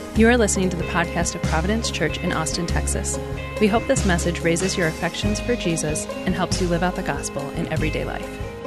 You are listening to the podcast of Providence Church in Austin, Texas. We hope this message raises your affections for Jesus and helps you live out the gospel in everyday life.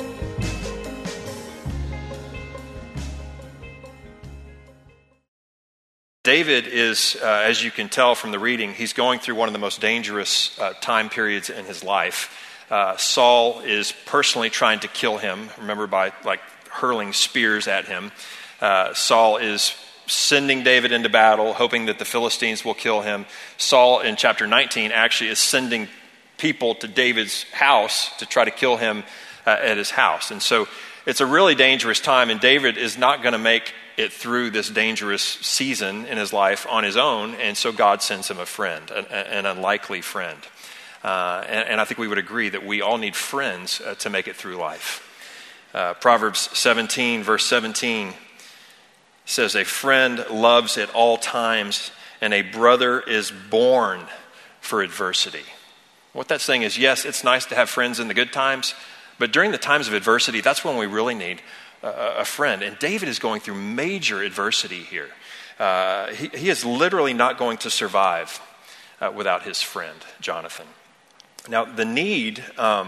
David is, as you can tell from the reading, he's going through one of the most dangerous time periods in his life. Saul is personally trying to kill him, remember, by hurling spears at him. Saul is sending David into battle, hoping that the Philistines will kill him. Saul, in chapter 19, actually is sending people to David's house to try to kill him at his house. And so it's a really dangerous time, and David is not going to make it through this dangerous season in his life on his own, and so God sends him a friend, an unlikely friend. And I think we would agree that we all need friends to make it through life. Proverbs 17, verse 17 says, "A friend loves at all times, and a brother is born for adversity." What that's saying is, yes, it's nice to have friends in the good times, but during the times of adversity, that's when we really need a friend. And David is going through major adversity here. He is literally not going to survive without his friend, Jonathan. Now, the need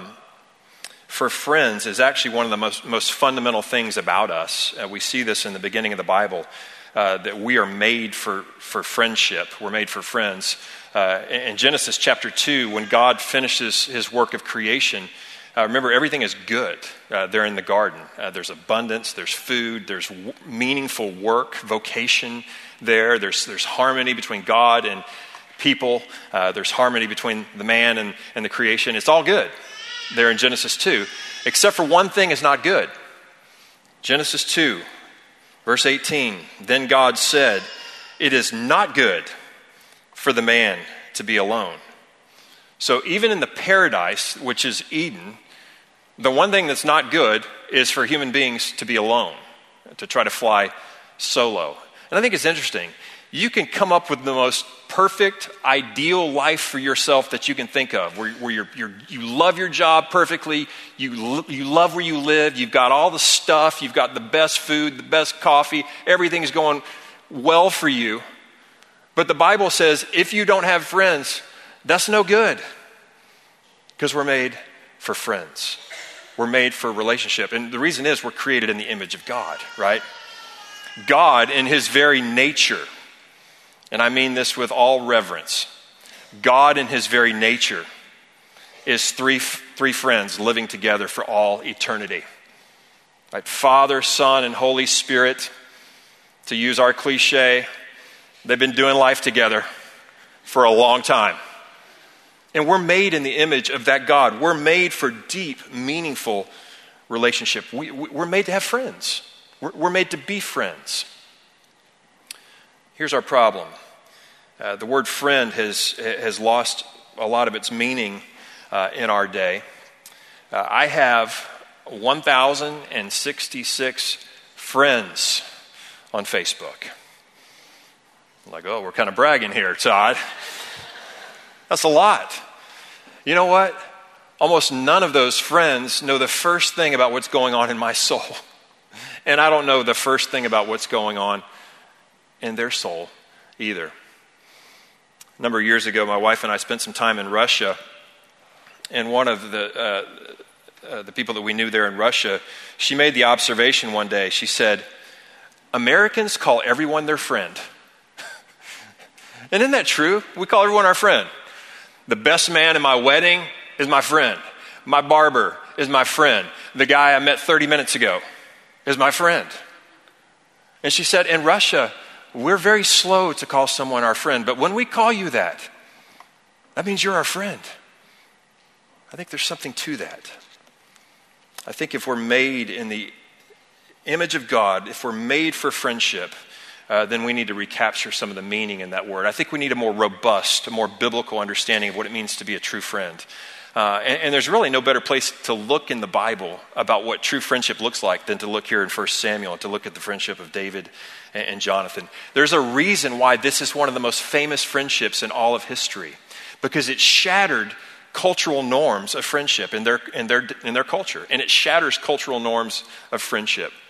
for friends is actually one of the most fundamental things about us. We see this in the beginning of the Bible, that we are made for friendship. We're made for friends. In Genesis chapter 2, when God finishes his work of creation, remember, everything is good there in the garden. There's abundance, there's food, there's meaningful work, vocation there. There's harmony between God and people. There's harmony between the man and the creation. It's all good there in Genesis 2, except for one thing is not good. Genesis 2, verse 18, "Then God said, 'It is not good for the man to be alone.'" So even in the paradise, which is Eden, the one thing that's not good is for human beings to be alone, to try to fly solo. And I think it's interesting. You can come up with the most perfect, ideal life for yourself that you can think of, where you love your job perfectly, you love where you live, you've got all the stuff, you've got the best food, the best coffee, everything's going well for you. But the Bible says if you don't have friends, that's no good, because we're made for friends. We're made for relationship. And the reason is we're created in the image of God, right? God, in his very nature, and I mean this with all reverence, God in his very nature is three friends living together for all eternity. Right? Father, Son, and Holy Spirit, to use our cliche, they've been doing life together for a long time. And we're made in the image of that God. We're made for deep, meaningful relationship. We're made to have friends. We're made to be friends. Here's our problem. The word friend has lost a lot of its meaning in our day. I have 1,066 friends on Facebook. I'm like, oh, we're kind of bragging here, Todd. That's a lot. You know what? Almost none of those friends know the first thing about what's going on in my soul. And I don't know the first thing about what's going on in their soul either. A number of years ago, my wife and I spent some time in Russia. And one of the people that we knew there in Russia, she made the observation one day. She said, "Americans call everyone their friend." And isn't that true? We call everyone our friend. The best man in my wedding is my friend. My barber is my friend. The guy I met 30 minutes ago is my friend. And she said, in Russia, we're very slow to call someone our friend. But when we call you that means you're our friend. I think there's something to that. I think if we're made in the image of God, if we're made for friendship, then we need to recapture some of the meaning in that word. I think we need a more robust, a more biblical understanding of what it means to be a true friend. And there's really no better place to look in the Bible about what true friendship looks like than to look here in 1 Samuel and to look at the friendship of David and Jonathan. There's a reason why this is one of the most famous friendships in all of history, because it shattered cultural norms of friendship in their culture, and it shatters cultural norms of friendship.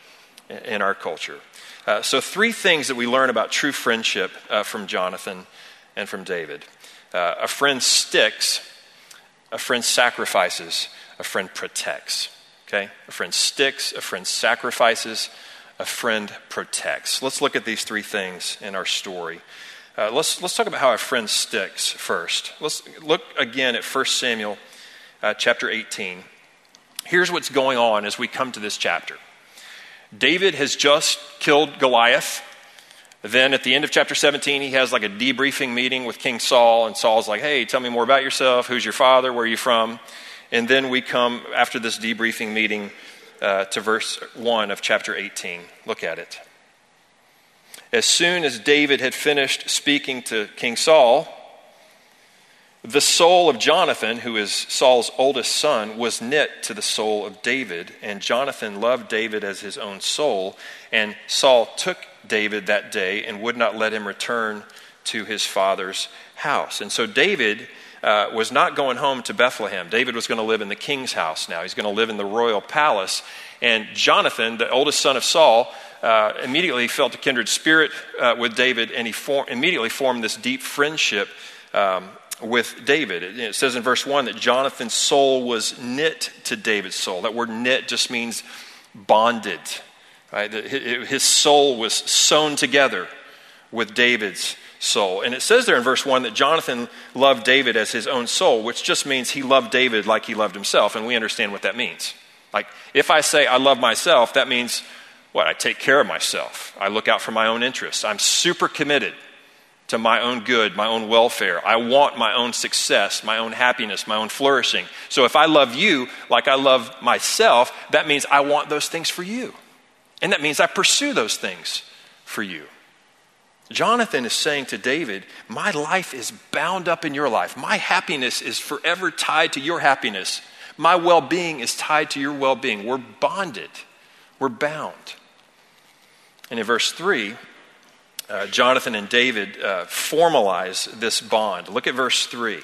in our culture. So 3 things that we learn about true friendship from Jonathan and from David. A friend sticks, a friend sacrifices, a friend protects. Okay? A friend sticks, a friend sacrifices, a friend protects. Let's look at these 3 things in our story. Let's talk about how a friend sticks first. Let's look again at 1 Samuel chapter 18. Here's what's going on as we come to this chapter. David has just killed Goliath. Then at the end of chapter 17, he has like a debriefing meeting with King Saul. And Saul's like, hey, tell me more about yourself. Who's your father? Where are you from? And then we come, after this debriefing meeting, to verse 1 of chapter 18. Look at it. As soon as David had finished speaking to King Saul, the soul of Jonathan, who is Saul's oldest son, was knit to the soul of David, and Jonathan loved David as his own soul. And Saul took David that day and would not let him return to his father's house. And so David was not going home to Bethlehem. David was going to live in the king's house now. He's going to live in the royal palace. And Jonathan, the oldest son of Saul, immediately felt a kindred spirit with David, and he immediately formed this deep friendship with David. It says in verse 1 that Jonathan's soul was knit to David's soul. That word knit just means bonded. Right? His soul was sewn together with David's soul. And it says there in verse 1 that Jonathan loved David as his own soul, which just means he loved David like he loved himself. And we understand what that means. Like, if I say I love myself, that means, what? I take care of myself. I look out for my own interests. I'm super committed to my own good, my own welfare. I want my own success, my own happiness, my own flourishing. So if I love you like I love myself, that means I want those things for you. And that means I pursue those things for you. Jonathan is saying to David, my life is bound up in your life. My happiness is forever tied to your happiness. My well-being is tied to your well-being. We're bonded. We're bound. And in verse 3, Jonathan and David formalize this bond. Look at verse 3.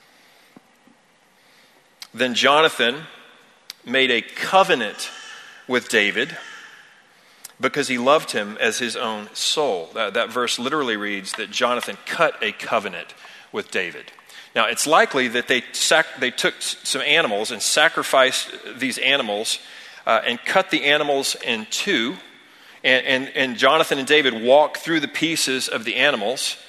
Then Jonathan made a covenant with David because he loved him as his own soul. That verse literally reads that Jonathan cut a covenant with David. Now, it's likely that they took some animals and sacrificed these animals and cut the animals in 2. And Jonathan and David walked through the pieces of the animals.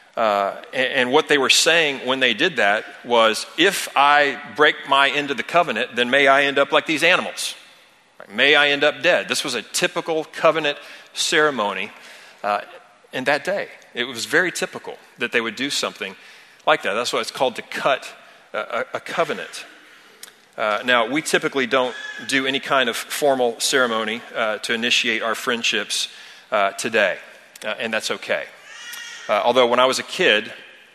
And what they were saying when they did that was, if I break my end of the covenant, then may I end up like these animals. May I end up dead. This was a typical covenant ceremony in that day. It was very typical that they would do something like that. That's why it's called to cut a covenant. Now, we typically don't do any kind of formal ceremony to initiate our friendships today, and that's okay. Although when I was a kid,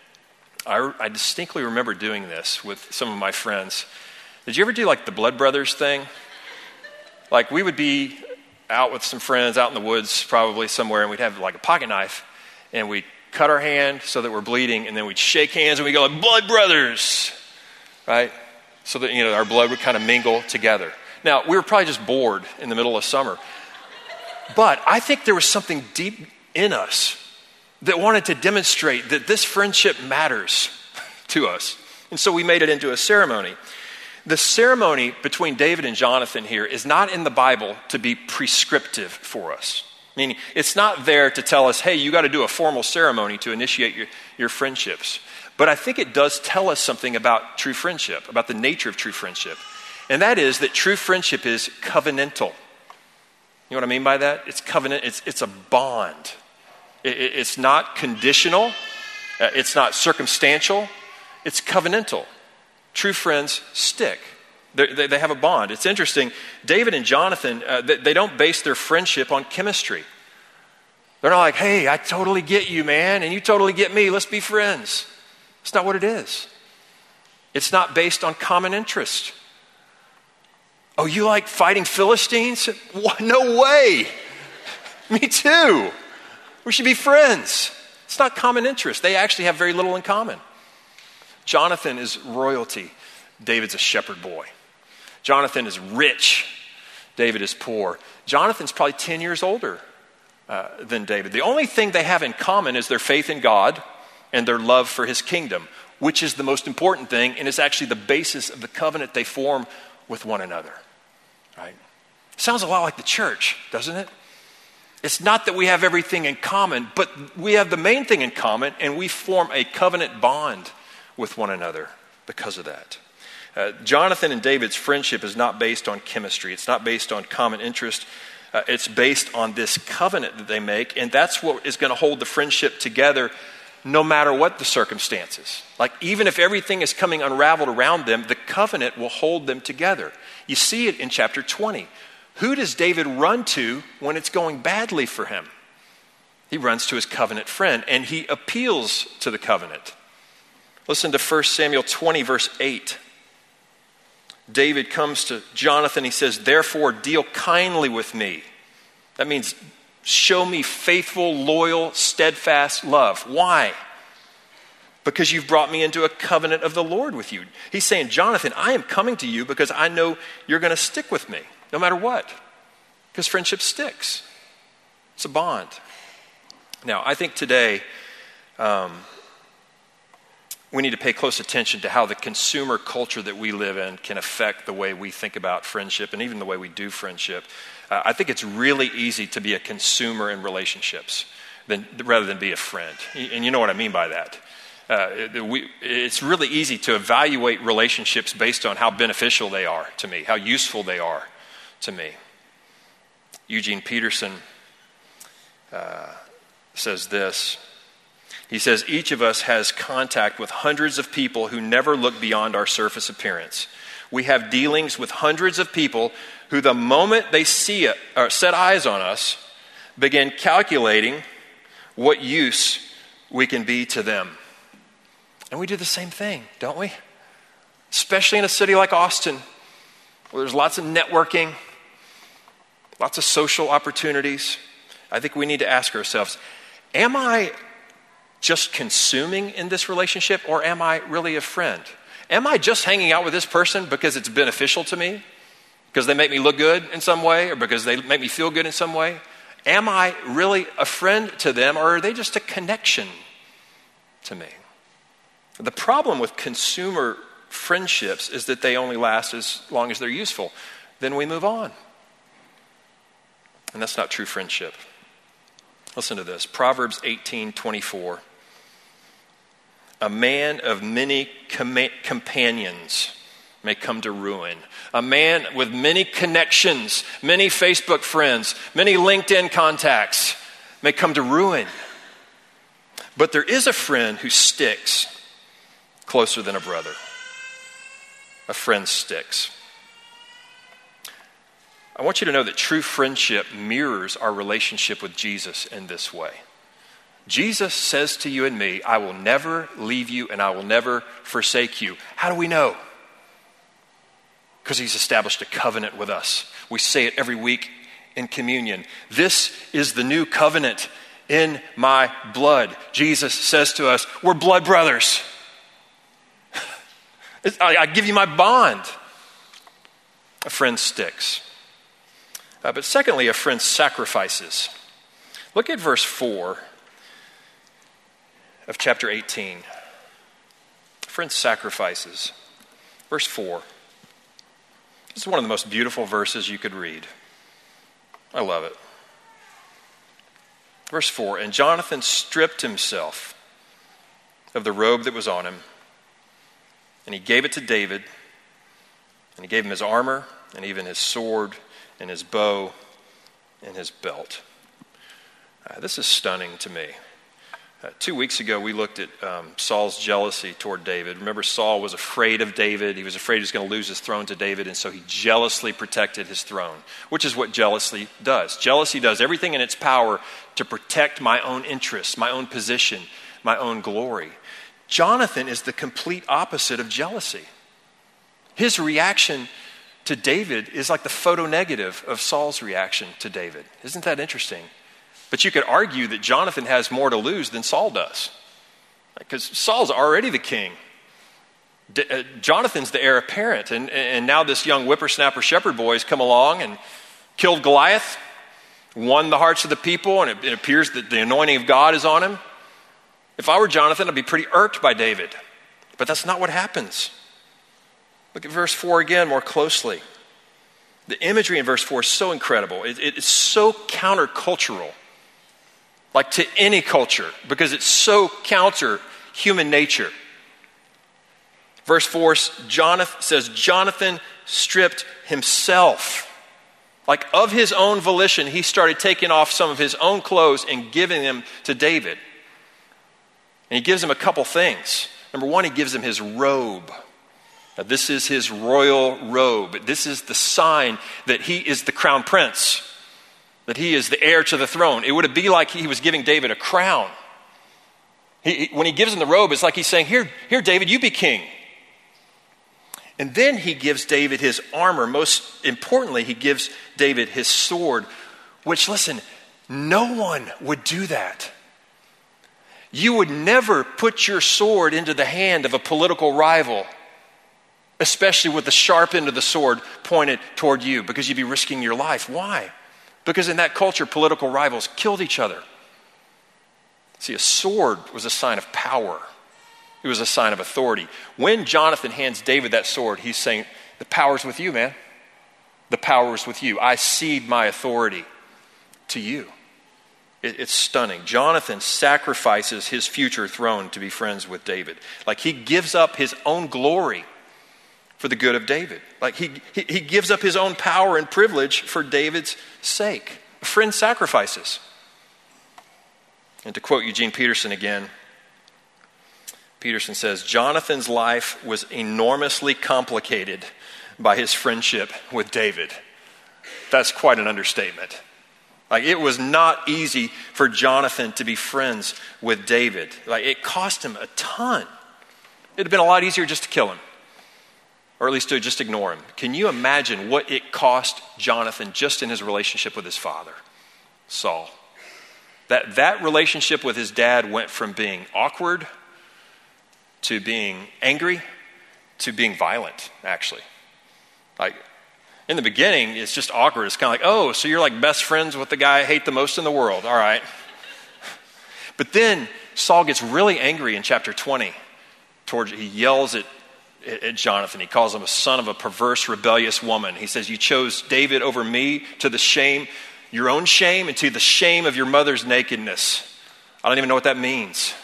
I distinctly remember doing this with some of my friends. Did you ever do like the Blood Brothers thing? Like, we would be out with some friends out in the woods probably somewhere, and we'd have like a pocket knife, and we'd cut our hand so that we're bleeding, and then we'd shake hands and we'd go like, Blood Brothers, right? So that, our blood would kind of mingle together. Now, we were probably just bored in the middle of summer. But I think there was something deep in us that wanted to demonstrate that this friendship matters to us. And so we made it into a ceremony. The ceremony between David and Jonathan here is not in the Bible to be prescriptive for us. Meaning, it's not there to tell us, hey, you got to do a formal ceremony to initiate your friendships. But I think it does tell us something about true friendship, about the nature of true friendship. And that is that true friendship is covenantal. You know what I mean by that? It's covenant. It's a bond. It's not conditional. It's not circumstantial. It's covenantal. True friends stick. They have a bond. It's interesting. David and Jonathan, they don't base their friendship on chemistry. They're not like, hey, I totally get you, man, and you totally get me. Let's be friends. It's not what it is. It's not based on common interest. Oh, you like fighting Philistines? No way. Me too. We should be friends. It's not common interest. They actually have very little in common. Jonathan is royalty. David's a shepherd boy. Jonathan is rich. David is poor. Jonathan's probably 10 years older than David. The only thing they have in common is their faith in God and their love for his kingdom, which is the most important thing, and is actually the basis of the covenant they form with one another. Right? Sounds a lot like the church, doesn't it? It's not that we have everything in common, but we have the main thing in common, and we form a covenant bond with one another because of that. Jonathan and David's friendship is not based on chemistry. It's not based on common interest. It's based on this covenant that they make, and that's what is going to hold the friendship together no matter what the circumstances. Like, even if everything is coming unraveled around them, the covenant will hold them together. You see it in chapter 20. Who does David run to when it's going badly for him? He runs to his covenant friend, and he appeals to the covenant. Listen to 1 Samuel 20, verse 8. David comes to Jonathan. He says, "Therefore, deal kindly with me." That means show me faithful, loyal, steadfast love. Why? Because you've brought me into a covenant of the Lord with you. He's saying, Jonathan, I am coming to you because I know you're going to stick with me no matter what. Because friendship sticks. It's a bond. Now, I think today we need to pay close attention to how the consumer culture that we live in can affect the way we think about friendship and even the way we do friendship. I think it's really easy to be a consumer in relationships rather than be a friend. And you know what I mean by that. It's really easy to evaluate relationships based on how beneficial they are to me, how useful they are to me. Eugene Peterson says this. He says, each of us has contact with hundreds of people who never look beyond our surface appearance. We have dealings with hundreds of people who the moment they see it or set eyes on us, begin calculating what use we can be to them. And we do the same thing, don't we? Especially in a city like Austin, where there's lots of networking, lots of social opportunities. I think we need to ask ourselves, am I just consuming in this relationship, or am I really a friend? Am I just hanging out with this person because it's beneficial to me? Because they make me look good in some way, or because they make me feel good in some way? Am I really a friend to them, or are they just a connection to me? The problem with consumer friendships is that they only last as long as they're useful. Then we move on. And that's not true friendship. Listen to this. Proverbs 18:24. A man of many companions may come to ruin. A man with many connections, many Facebook friends, many LinkedIn contacts may come to ruin. But there is a friend who sticks closer than a brother. A friend sticks. I want you to know that true friendship mirrors our relationship with Jesus in this way. Jesus says to you and me, I will never leave you and I will never forsake you. How do we know? Because he's established a covenant with us. We say it every week in communion. This is the new covenant in my blood. Jesus says to us, we're blood brothers. I give you my bond. A friend sticks. But secondly, a friend sacrifices. Look at verse 4 of chapter 18. A friend sacrifices. Verse 4. This is one of the most beautiful verses you could read. I love it. Verse 4, and Jonathan stripped himself of the robe that was on him, and he gave it to David, and he gave him his armor, and even his sword, and his bow, and his belt. This is stunning to me. 2 weeks ago, we looked at Saul's jealousy toward David. Remember, Saul was afraid of David. He was afraid he was going to lose his throne to David, and so he jealously protected his throne, which is what jealousy does. Jealousy does everything in its power to protect my own interests, my own position, my own glory. Jonathan is the complete opposite of jealousy. His reaction to David is like the photonegative of Saul's reaction to David. Isn't that interesting? But you could argue that Jonathan has more to lose than Saul does. Because Saul's already the king. Jonathan's the heir apparent. And now this young whippersnapper shepherd boy has come along and killed Goliath, won the hearts of the people, and it appears that the anointing of God is on him. If I were Jonathan, I'd be pretty irked by David. But that's not what happens. Look at verse 4 again more closely. The imagery in verse 4 is so incredible. It's so countercultural, like to any culture, because it's so counter human nature. Verse 4 says, Jonathan stripped himself. Like of his own volition, he started taking off some of his own clothes and giving them to David. And he gives him a couple things. Number one, he gives him his robe. Now, this is his royal robe. This is the sign that he is the crown prince, that he is the heir to the throne. It would be like he was giving David a crown. When he gives him the robe, it's like he's saying, here, David, you be king. And then he gives David his armor. Most importantly, he gives David his sword, which, listen, no one would do that. You would never put your sword into the hand of a political rival, especially with the sharp end of the sword pointed toward you, because you'd be risking your life. Why? Because in that culture, political rivals killed each other. See, a sword was a sign of power. It was a sign of authority. When Jonathan hands David that sword, he's saying, the power's with you, man. The power is with you. I cede my authority to you. It's stunning. Jonathan sacrifices his future throne to be friends with David. Like he gives up his own glory for the good of David. Like he gives up his own power and privilege for David's sake. Friend sacrifices. And to quote Eugene Peterson again, Peterson says, Jonathan's life was enormously complicated by his friendship with David. That's quite an understatement. Like it was not easy for Jonathan to be friends with David. Like it cost him a ton. It'd have been a lot easier just to kill him, or at least to just ignore him. Can you imagine what it cost Jonathan just in his relationship with his father, Saul? That relationship with his dad went from being awkward to being angry to being violent, actually. Like in the beginning, it's just awkward. It's kind of like, oh, so you're like best friends with the guy I hate the most in the world. All right. But then Saul gets really angry in chapter 20. He yells at Jonathan. He calls him a son of a perverse, rebellious woman. He says, you chose David over me to the shame, your own shame, and to the shame of your mother's nakedness. I don't even know what that means.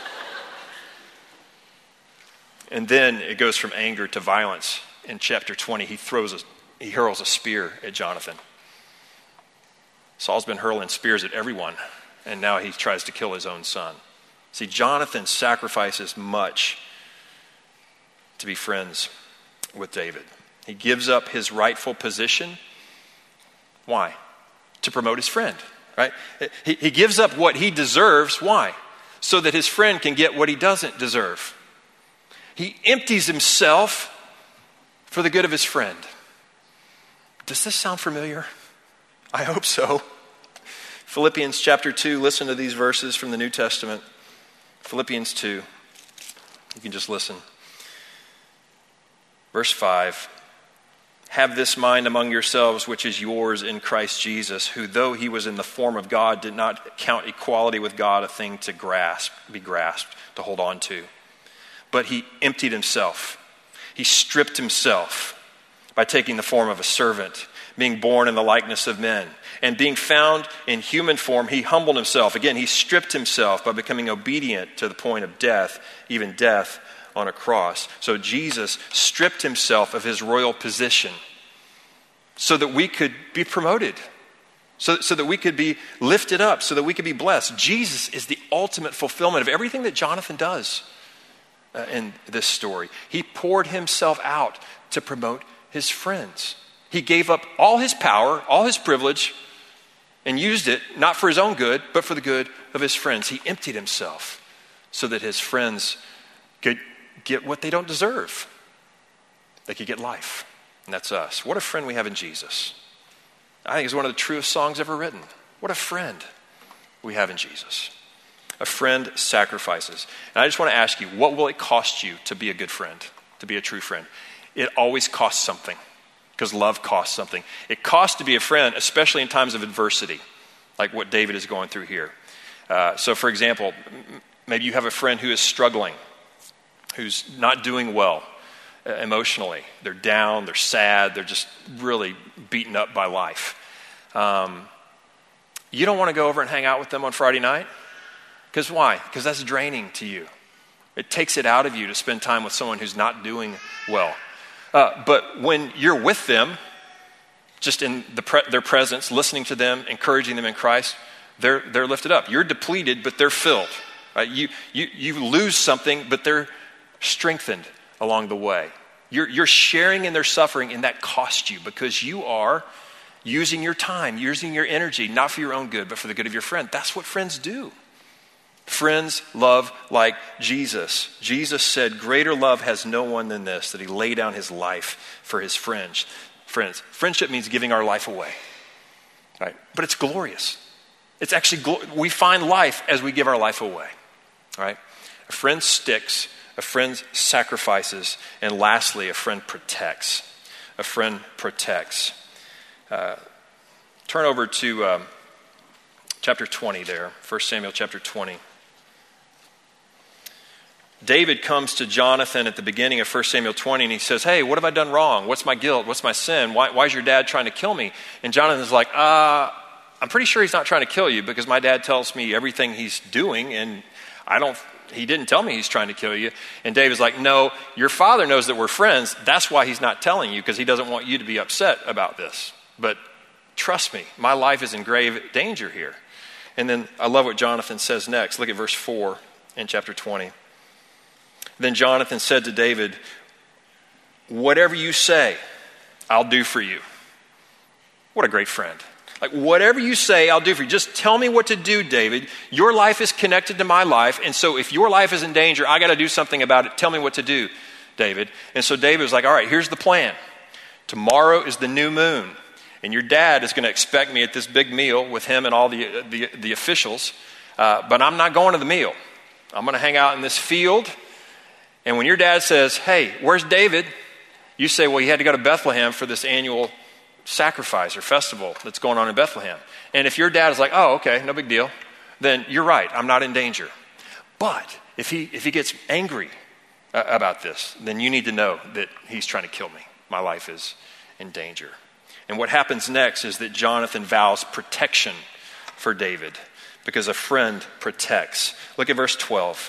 And then it goes from anger to violence. In chapter 20, he hurls a spear at Jonathan. Saul's been hurling spears at everyone, and now he tries to kill his own son. See, Jonathan sacrifices much to be friends with David. He gives up his rightful position. Why? To promote his friend, right? He gives up what he deserves. Why? So that his friend can get what he doesn't deserve. He empties himself for the good of his friend. Does this sound familiar? I hope so. Philippians chapter 2, listen to these verses from the New Testament. Philippians 2, you can just listen. Verse 5, have this mind among yourselves, which is yours in Christ Jesus, who though he was in the form of God, did not count equality with God a thing to be grasped, to hold on to. But he emptied himself. He stripped himself by taking the form of a servant, being born in the likeness of men. And being found in human form, he humbled himself. Again, he stripped himself by becoming obedient to the point of death, even death on a cross. So Jesus stripped himself of his royal position so that we could be promoted, so that we could be lifted up, so that we could be blessed. Jesus is the ultimate fulfillment of everything that Jonathan does in this story. He poured himself out to promote his friends. He gave up all his power, all his privilege, and used it not for his own good, but for the good of his friends. He emptied himself so that his friends could get what they don't deserve. They could get life. And that's us. What a friend we have in Jesus. I think it's one of the truest songs ever written. What a friend we have in Jesus. A friend sacrifices. And I just want to ask you, what will it cost you to be a good friend, to be a true friend? It always costs something. because love costs something. It costs to be a friend, especially in times of adversity, like what David is going through here. So for example, maybe you have a friend who is struggling, who's not doing well emotionally. They're down, they're sad, they're just really beaten up by life. You don't want to go over and hang out with them on Friday night. Because why? Because that's draining to you. It takes it out of you to spend time with someone who's not doing well. But when you're with them, just in their presence, listening to them, encouraging them in Christ, they're lifted up. You're depleted, but they're filled. Right? You lose something, but they're strengthened along the way. You're sharing in their suffering, and that costs you because you are using your time, using your energy, not for your own good, but for the good of your friend. That's what friends do. Friends love like Jesus. Jesus said, greater love has no one than this, that he lay down his life for his friends. Friendship means giving our life away, right? But it's glorious. It's actually, we find life as we give our life away, right? A friend sticks, a friend sacrifices, and lastly, a friend protects. A friend protects. Turn over to chapter 20 there, 1 Samuel chapter 20. David comes to Jonathan at the beginning of 1 Samuel 20 and he says, hey, what have I done wrong? What's my guilt? What's my sin? Why is your dad trying to kill me? And Jonathan's like, I'm pretty sure he's not trying to kill you because my dad tells me everything he's doing and he didn't tell me he's trying to kill you. And David's like, no, your father knows that we're friends. That's why he's not telling you, because he doesn't want you to be upset about this. But trust me, my life is in grave danger here. And then I love what Jonathan says next. Look at verse 4 in chapter 20. Then Jonathan said to David, whatever you say, I'll do for you. What a great friend. Like, whatever you say, I'll do for you. Just tell me what to do, David. Your life is connected to my life, and so if your life is in danger, I got to do something about it. Tell me what to do, David. And so David was like, all right, here's the plan. Tomorrow is the new moon, and your dad is going to expect me at this big meal with him and all the officials, but I'm not going to the meal. I'm going to hang out in this field, and when your dad says, hey, where's David? You say, well, he had to go to Bethlehem for this annual sacrifice or festival that's going on in Bethlehem. And if your dad is like, oh, okay, no big deal, then you're right, I'm not in danger. But if he gets angry about this, then you need to know that he's trying to kill me. My life is in danger. And what happens next is that Jonathan vows protection for David because a friend protects. Look at verse 12.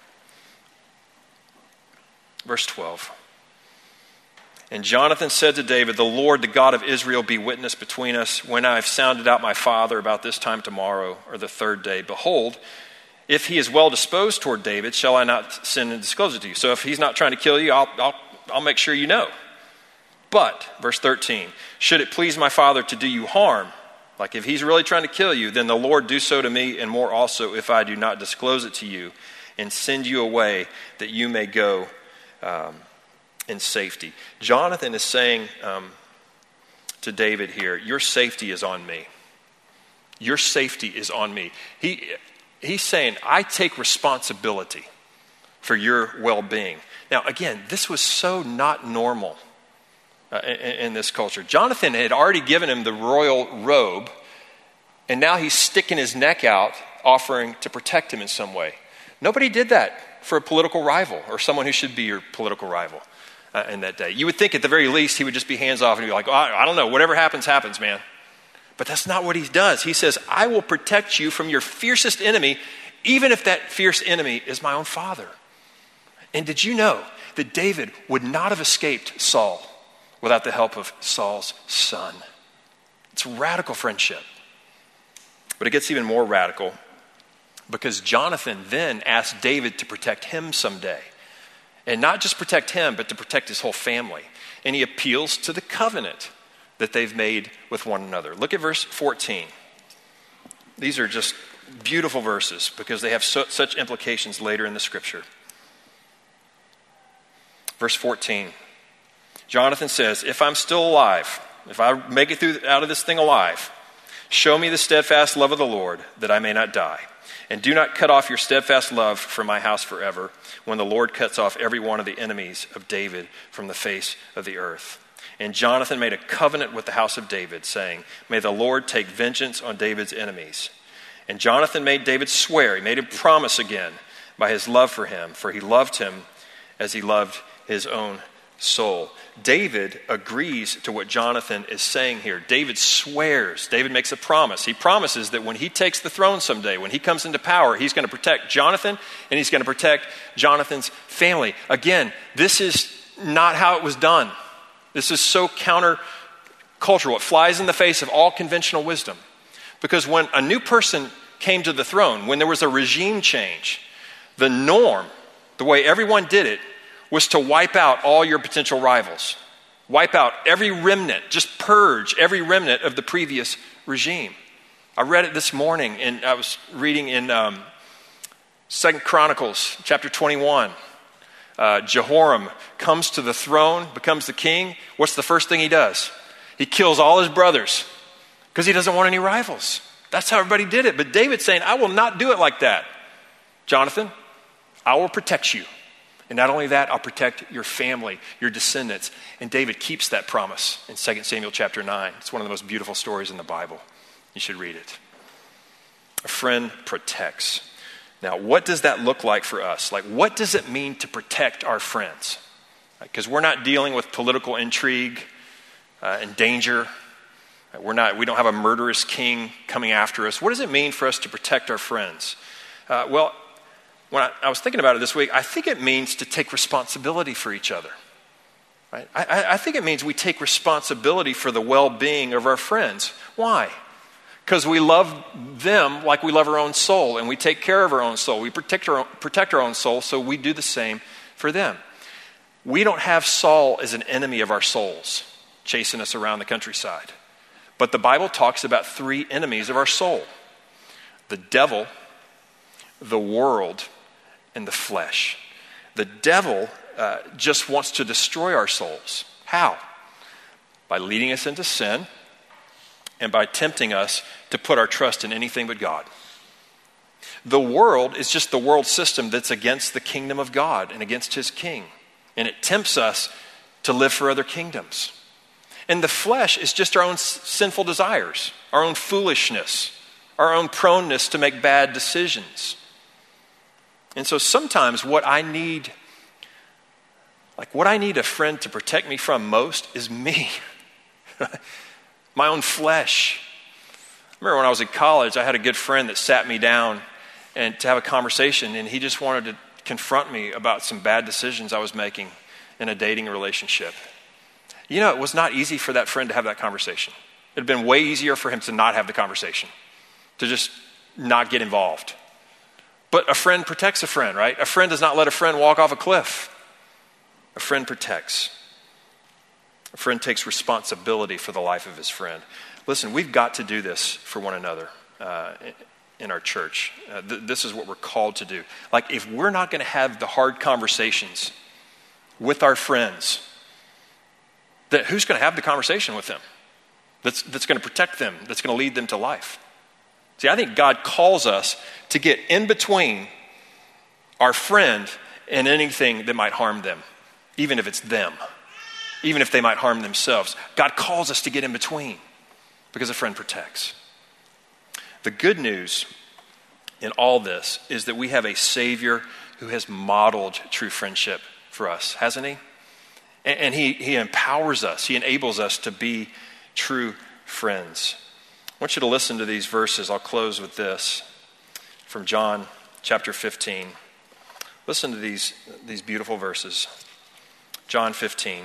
Verse 12. And Jonathan said to David, the Lord, the God of Israel, be witness between us when I have sounded out my father about this time tomorrow or the third day. Behold, if he is well disposed toward David, shall I not send and disclose it to you? So if he's not trying to kill you, I'll make sure you know. But, verse 13, should it please my father to do you harm, like if he's really trying to kill you, then the Lord do so to me and more also if I do not disclose it to you and send you away that you may go in safety. Jonathan is saying to David here, your safety is on me. Your safety is on me. He's saying, I take responsibility for your well-being. Now, again, this was so not normal in this culture. Jonathan had already given him the royal robe, and now he's sticking his neck out, offering to protect him in some way. Nobody did that for a political rival or someone who should be your political rival in that day. You would think at the very least he would just be hands off and be like, oh, I don't know, whatever happens, happens, man. But that's not what he does. He says, I will protect you from your fiercest enemy, even if that fierce enemy is my own father. And did you know that David would not have escaped Saul without the help of Saul's son? It's radical friendship. But it gets even more radical because Jonathan then asked David to protect him someday. And not just protect him, but to protect his whole family. And he appeals to the covenant that they've made with one another. Look at verse 14. These are just beautiful verses because they have such implications later in the scripture. Verse 14. Jonathan says, if I'm still alive, if I make it out of this thing alive, show me the steadfast love of the Lord that I may not die. And do not cut off your steadfast love from my house forever when the Lord cuts off every one of the enemies of David from the face of the earth. And Jonathan made a covenant with the house of David, saying, "May the Lord take vengeance on David's enemies." And Jonathan made David swear, he made him promise again by his love for him, for he loved him as he loved his own soul. David agrees to what Jonathan is saying here. David swears. David makes a promise. He promises that when he takes the throne someday, when he comes into power, he's going to protect Jonathan and he's going to protect Jonathan's family. Again, this is not how it was done. This is so counter-cultural. It flies in the face of all conventional wisdom. Because when a new person came to the throne, when there was a regime change, the norm, the way everyone did it, was to wipe out all your potential rivals. Wipe out every remnant, just purge every remnant of the previous regime. I read it this morning, and I was reading in 2 Chronicles chapter 21. Jehoram comes to the throne, becomes the king. What's the first thing he does? He kills all his brothers because he doesn't want any rivals. That's how everybody did it. But David's saying, I will not do it like that. Jonathan, I will protect you. And not only that, I'll protect your family, your descendants. And David keeps that promise in 2 Samuel chapter 9. It's one of the most beautiful stories in the Bible. You should read it. A friend protects. Now, what does that look like for us? Like, what does it mean to protect our friends? Because we're not dealing with political intrigue and danger. We don't have a murderous king coming after us. What does it mean for us to protect our friends? Well, when I was thinking about it this week, I think it means to take responsibility for each other. Right? I think it means we take responsibility for the well-being of our friends. Why? Because we love them like we love our own soul, and we take care of our own soul. We protect our own soul, so we do the same for them. We don't have Saul as an enemy of our souls, chasing us around the countryside. But the Bible talks about 3 enemies of our soul: the devil, the world, and the flesh. The devil just wants to destroy our souls. How? By leading us into sin and by tempting us to put our trust in anything but God. The world is just the world system that's against the kingdom of God and against his king. And it tempts us to live for other kingdoms. And the flesh is just our own sinful desires, our own foolishness, our own proneness to make bad decisions. And so sometimes what I need a friend to protect me from most is me. My own flesh. I remember when I was in college, I had a good friend that sat me down and to have a conversation, and he just wanted to confront me about some bad decisions I was making in a dating relationship. You know, it was not easy for that friend to have that conversation. It had been way easier for him to not have the conversation, to just not get involved. But a friend protects a friend, right? A friend does not let a friend walk off a cliff. A friend protects. A friend takes responsibility for the life of his friend. Listen, we've got to do this for one another in our church. This is what we're called to do. Like, if we're not going to have the hard conversations with our friends, then who's going to have the conversation with them that's going to protect them, that's going to lead them to life? See, I think God calls us to get in between our friend and anything that might harm them, even if it's them, even if they might harm themselves. God calls us to get in between because a friend protects. The good news in all this is that we have a Savior who has modeled true friendship for us, hasn't he? And he empowers us, he enables us to be true friends. I want you to listen to these verses. I'll close with this from John chapter 15. Listen to these beautiful verses. John 15,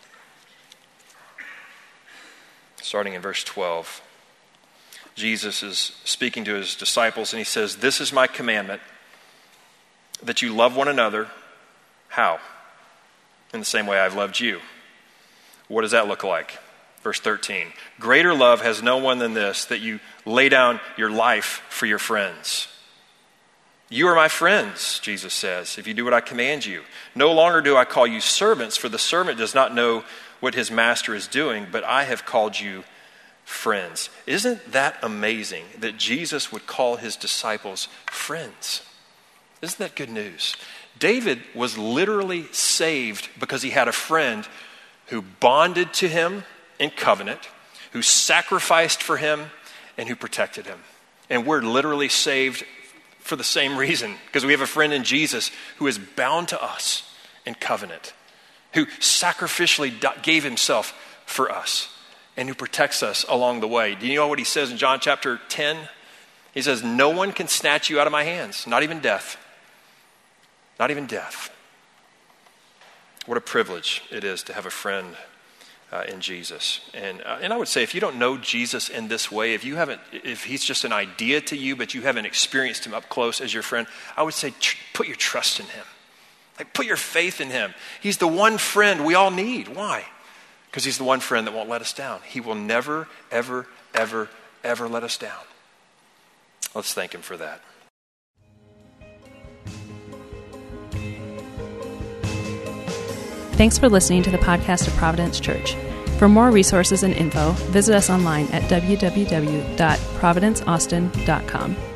starting in verse 12. Jesus is speaking to his disciples and he says, "This is my commandment, that you love one another." How? In the same way I've loved you. What does that look like? Verse 13, "Greater love has no one than this, that you lay down your life for your friends." You are my friends, Jesus says, if you do what I command you. No longer do I call you servants, for the servant does not know what his master is doing, but I have called you friends. Isn't that amazing that Jesus would call his disciples friends? Isn't that good news? David was literally saved because he had a friend who bonded to him in covenant, who sacrificed for him, and who protected him. And we're literally saved for the same reason, because we have a friend in Jesus who is bound to us in covenant, who sacrificially gave himself for us, and who protects us along the way. Do you know what he says in John chapter 10? He says, no one can snatch you out of my hands, not even death. Not even death. What a privilege it is to have a friend in Jesus. And I would say, if you don't know Jesus in this way, if he's just an idea to you, but you haven't experienced him up close as your friend, I would say put your trust in him. Like, put your faith in him. He's the one friend we all need. Why? Because he's the one friend that won't let us down. He will never, ever, ever, ever let us down. Let's thank him for that. Thanks for listening to the podcast of Providence Church. For more resources and info, visit us online at www.providenceaustin.com.